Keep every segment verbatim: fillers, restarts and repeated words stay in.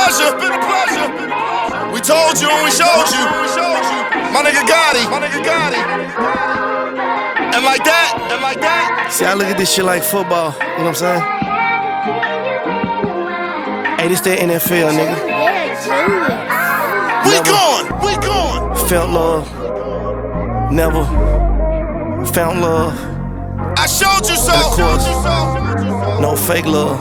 pleasure. We told you and we showed you. My nigga Gotti. My nigga Gotti. And like that, and like that. See, I look at this shit like football, you know what I'm saying? Hey, this that N F L, nigga. We gone, we gone. Felt love, never found love. I showed you so. And of course, no fake love.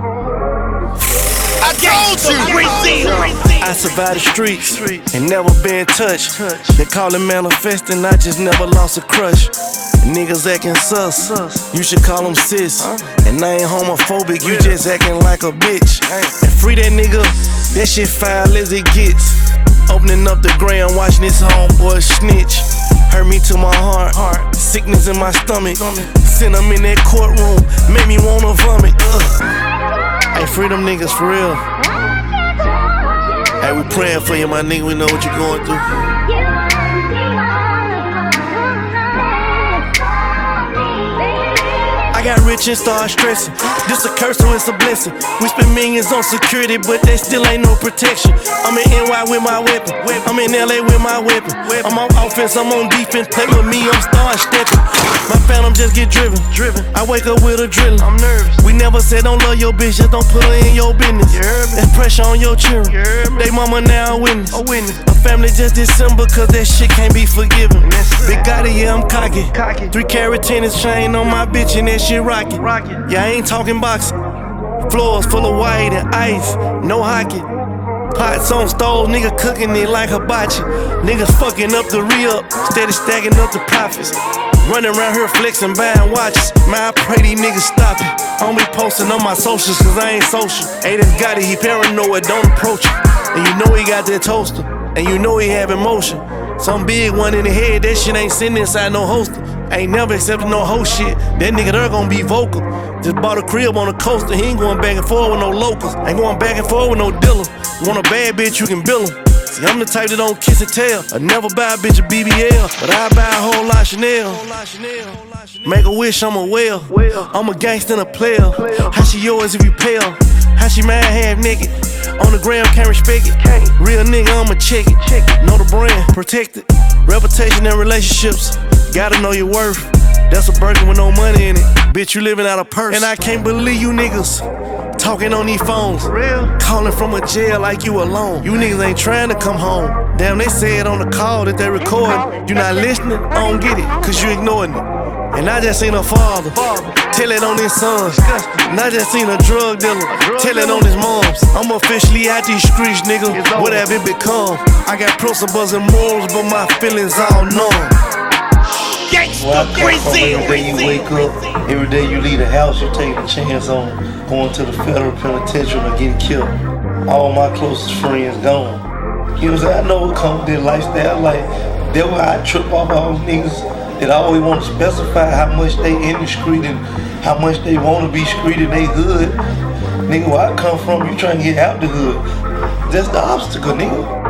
I told you. I survived the streets and never been touched. They call it manifesting, I just never lost a crush. Niggas acting sus, you should call them sis. And I ain't homophobic, you just acting like a bitch. And free that nigga, that shit foul as it gets. Opening up the gram, watching this homeboy snitch. Hurt me to my heart, sickness in my stomach. Sent him in that courtroom, made me wanna vomit. Ugh. Hey, free them niggas for real. Hey, we praying for you, my nigga, we know what you're going through. I got rich and started stressing. This a curse or it's a blessing. We spend millions on security, but there still ain't no protection. I'm in N Y with my weapon. I'm in L A with my weapon. I'm on offense, I'm on defense. Play with me, I'm starting stepping. My phantom just get driven. Driven. I wake up with adrenaline. I'm nervous. We never said don't love your bitch, just don't put her in your business. There's pressure on your children. They mama now a witness. A witness. My family just December, cause that shit can't be forgiven. Big Gotti, yeah, I'm cocky. cocky. Three carat tennis chain on my bitch and that shit rocket. rocket. Yeah, I ain't talking boxing. Floors full of white and ice, no hockey. Pots on stove, nigga cooking it like hibachi. Niggas fucking up the re-up, steady stacking up the profits. Running around here flexing, buying watches. Man, I pray these niggas stop it. I don't be posting on my socials, cause I ain't social. Hey, this Gotti, he paranoid, don't approach him. And you know he got that toaster, and you know he have emotion. Some big one in the head, that shit ain't sitting inside no holster. Ain't never accepted no hoe shit. That nigga there gon' be vocal. Just bought a crib on the coaster. He ain't going back and forth with no locals. Ain't going back and forth with no dealer. Want a bad bitch, you can bill him. See, I'm the type that don't kiss and tell. I never buy a bitch a B B L, but I buy a whole lot Chanel. Make a wish, I'm a whale. I'm a gangster and a player. How she yours if you pale? How she mad half naked? On the gram, can't respect it. Real nigga, I'ma check it. Know the brand, protect it. Reputation and relationships, gotta know your worth. That's a Birkin with no money in it. Bitch, you living out of purse. And I can't believe you niggas talking on these phones. Real? Calling from a jail like you alone. You niggas ain't trying to come home. Damn, they said on the call that they recording. You not listening? I don't get it, cause you ignoring it. And I just seen a father, tell it on his sons. And I just seen a drug dealer, tell it on his moms. I'm officially out these streets, nigga, what have it become? I got principles and morals, but my feelings all numb. Well, I come from every day you wake up, every day you leave the house, you take a chance on going to the federal penitentiary or getting killed. All my closest friends gone. You know what I'm saying? I know what comes with their lifestyle, like, that's why I trip off all these niggas that always want to specify how much they in the street and how much they want to be street in they hood. Nigga, where I come from, you trying to get out the hood. That's the obstacle, nigga.